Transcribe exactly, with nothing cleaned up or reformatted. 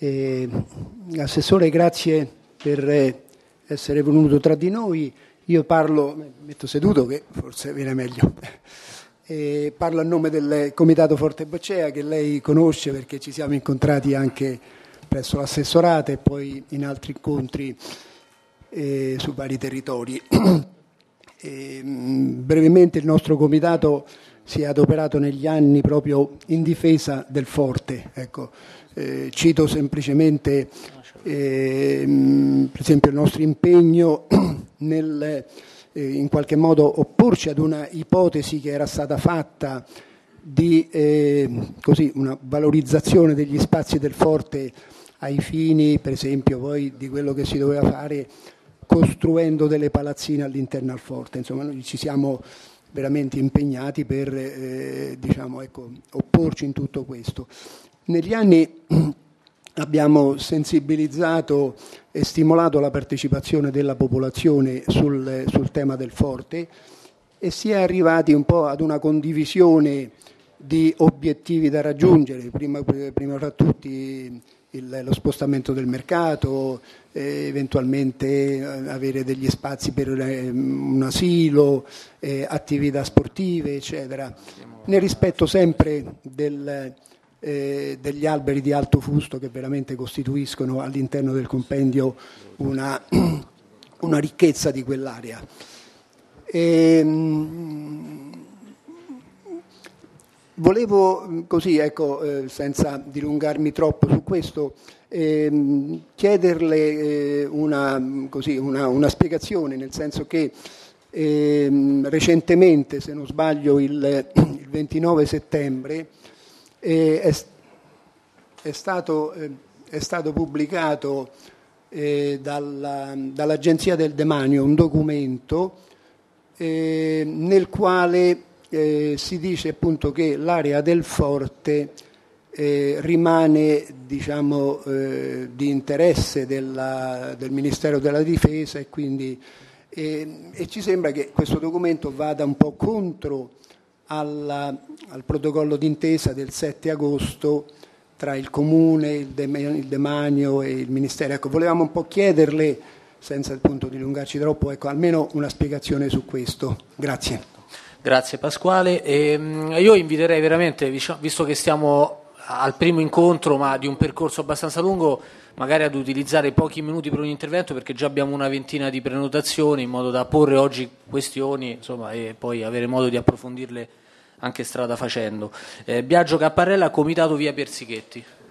Eh, Assessore, grazie per essere venuto tra di noi. Io parlo, mi metto seduto che forse viene meglio, eh, parlo a nome del Comitato Forte Boccea, che lei conosce perché ci siamo incontrati anche presso l'assessorato e poi in altri incontri eh, su vari territori. E, mh, brevemente il nostro Comitato si è adoperato negli anni proprio in difesa del Forte. Ecco, eh, cito semplicemente eh, mh, per esempio il nostro impegno nel eh, in qualche modo opporci ad una ipotesi che era stata fatta di eh, così, una valorizzazione degli spazi del Forte ai fini, per esempio, poi di quello che si doveva fare costruendo delle palazzine all'interno al Forte. Insomma, noi ci siamo veramente impegnati per eh, diciamo, ecco, opporci in tutto questo. Negli anni abbiamo sensibilizzato e stimolato la partecipazione della popolazione sul, sul tema del Forte e si è arrivati un po' ad una condivisione di obiettivi da raggiungere, prima, prima fra tutti il, lo spostamento del mercato, eh, eventualmente avere degli spazi per eh, un asilo, eh, attività sportive, eccetera, nel rispetto sempre del, eh, degli alberi di alto fusto che veramente costituiscono all'interno del compendio una, una ricchezza di quell'area. E, volevo così, ecco, eh, senza dilungarmi troppo su questo, eh, chiederle eh, una, così, una, una spiegazione, nel senso che eh, recentemente, se non sbaglio, il, il ventinove settembre eh, è, è, stato, eh, è stato pubblicato eh, dalla, dall'Agenzia del Demanio un documento eh, nel quale Eh, si dice appunto che l'area del Forte eh, rimane diciamo, eh, di interesse della, del Ministero della Difesa e quindi eh, e ci sembra che questo documento vada un po' contro alla, al protocollo d'intesa del sette agosto tra il Comune, il, Dem- il Demanio e il Ministero. Ecco, volevamo un po' chiederle, senza appunto dilungarci troppo, ecco, almeno una spiegazione su questo. Grazie. Grazie Pasquale. E, io inviterei veramente, visto che stiamo al primo incontro ma di un percorso abbastanza lungo, magari ad utilizzare pochi minuti per un intervento, perché già abbiamo una ventina di prenotazioni, in modo da porre oggi questioni, insomma, e poi avere modo di approfondirle anche strada facendo. Eh, Biagio Capparella, Comitato Via Persichetti.